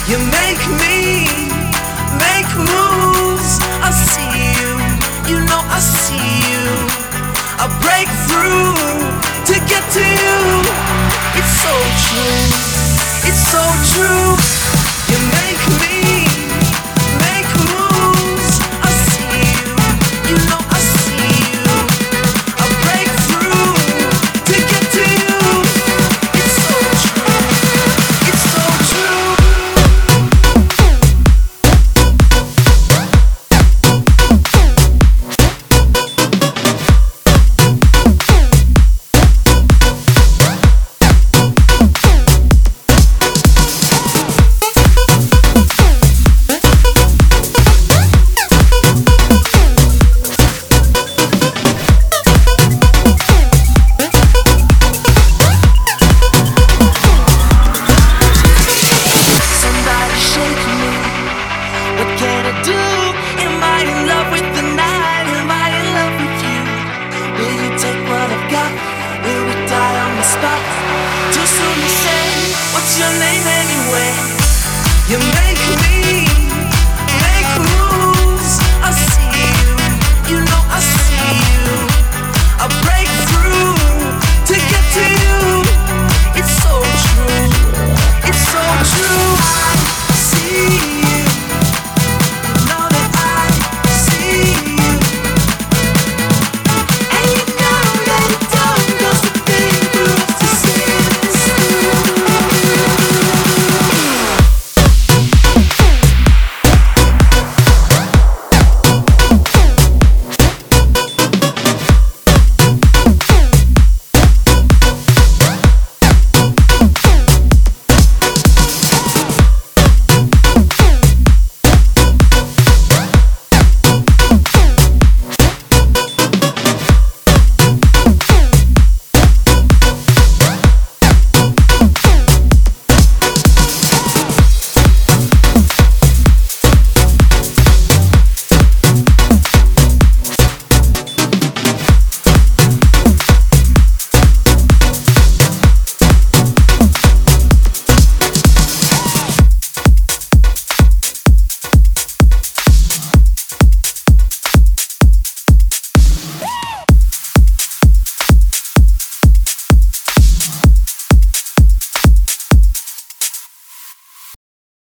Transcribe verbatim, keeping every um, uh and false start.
You make me make moves. I see you, you know I see you. I break through to get to you. It's so true, it's so true. You make me make moves. I see you, you know I see you. I break through to get to you. It's so true, it's so true. Too soon to say, what's your name anyway? You